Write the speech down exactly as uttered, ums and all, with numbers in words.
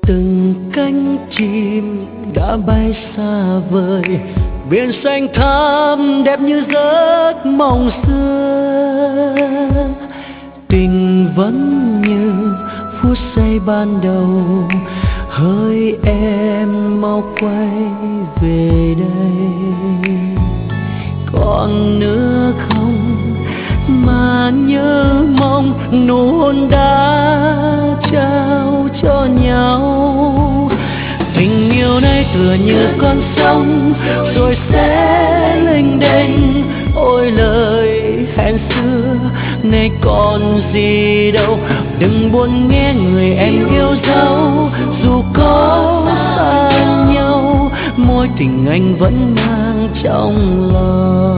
từng cánh chim đã bay xa vời, biển xanh thẳm đẹp như giấc mộng xưa. Tình vẫn như phút giây ban đầu, hỡi em mau quay về đây. Còn nữa không mà nhớ mong nụ hôn đã trao cho nhau. Tình yêu này tựa như con sông rồi sẽ lênh đênh, ôi lời hẹn xưa nay còn gì đâu. Đừng buồn nghe người em yêu dấu, dù có xa nhau mối tình anh vẫn mang trong lòng.